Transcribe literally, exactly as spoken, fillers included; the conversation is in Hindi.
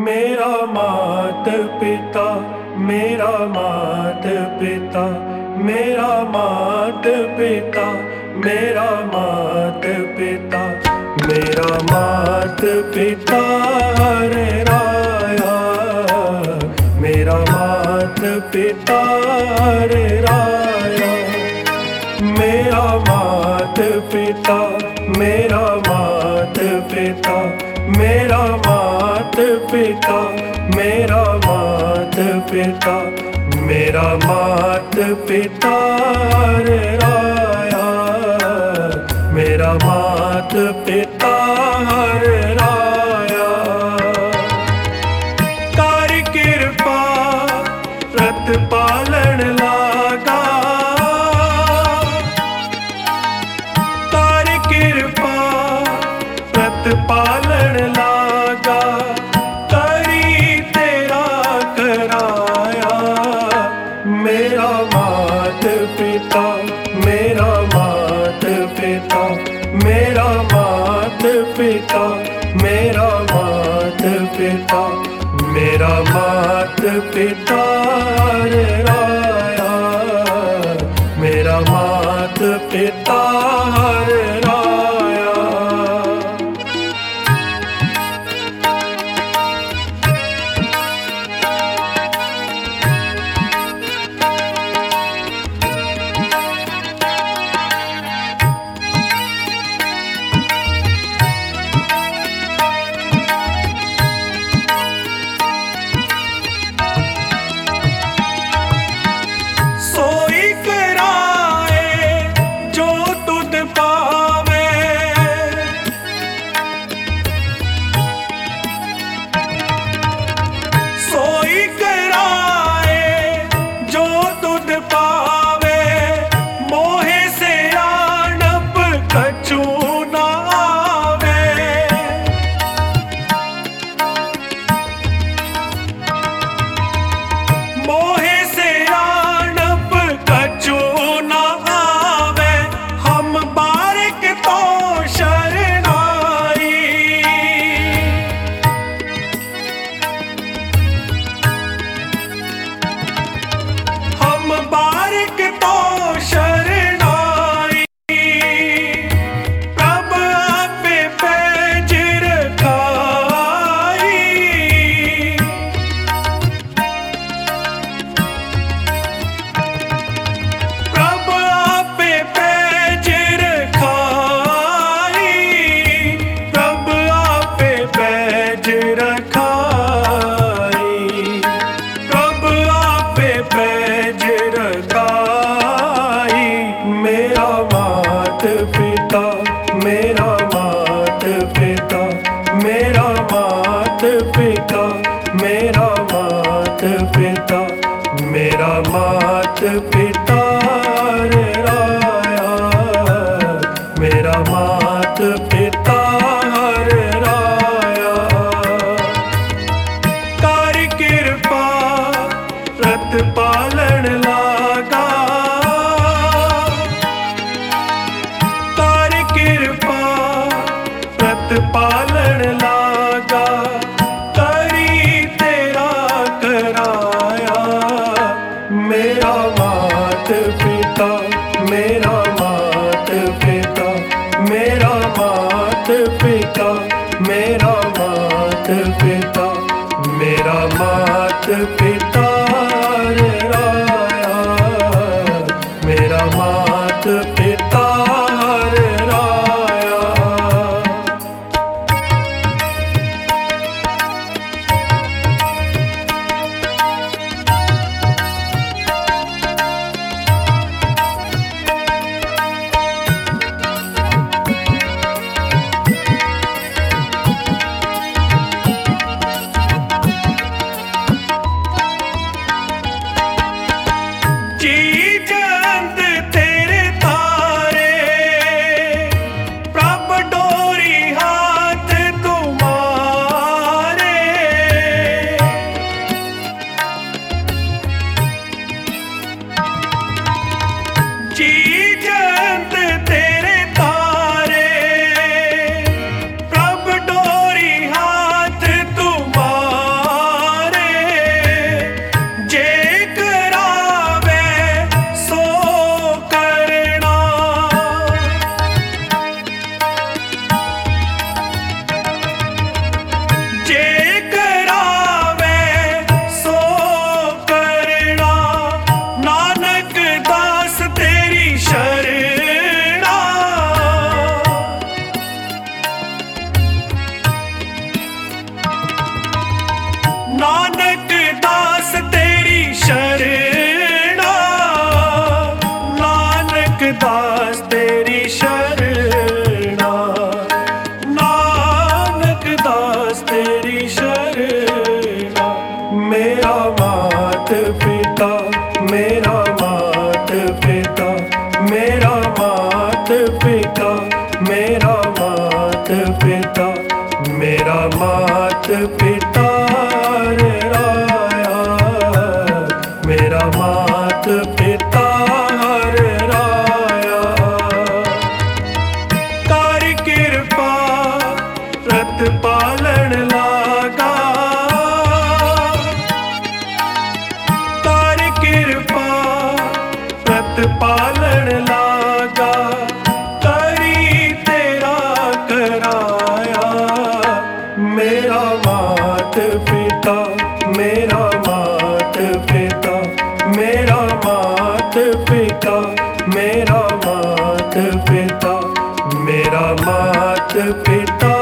मेरा मात पिता मेरा मात पिता मेरा मात पिता मेरा मात पिता मेरा मात पिता हरे राया मेरा मात पिता हरे राया मेरा मात पिता मेरा मात पिता मेरा मात पिता मेरा मात पिता मेरा मात पिता हरे राया मेरा मात पिता हरे राया कर कृपा रत पालन लागा कर कृपा रत पालन लागा करी तेरा कराया मेरा मात पिता मेरा मात पिता मेरा मात पिता मेरा मात पिता मेरा मात पिता हरे राया मेरा मात पिता हरे राया मेरा मात पिता मेरा मात पिता मेरा मात पिता मेरा मात पिता हरे राया मेरा मात पिता हरे राया कर कृपा रत पालन लागा पालन लागा करी तेरा कराया मेरा मात पिता मेरा मात पिता मेरा मात पिता मेरा मात पिता मेरा मात पिता हरे राया मेरा मात पिता हरे राया नानक दास तेरी शरणा, नानक दास तेरी शरणा, नानक दास तेरी शरणा। मेरा मात पिता, मेरा मात पिता, मेरा मात पिता, मेरा मात पिता, मेरा मात पिता रे राया, मेरा मात पिता रे राया। कर कृपा रत पालन लागा, कर कृपा रत पालन लागा, करी तेरा कराया। मेरा मात पिता, मेरा मात पिता, मेरा मात पिता, मेरा मात पिता, मेरा मात पिता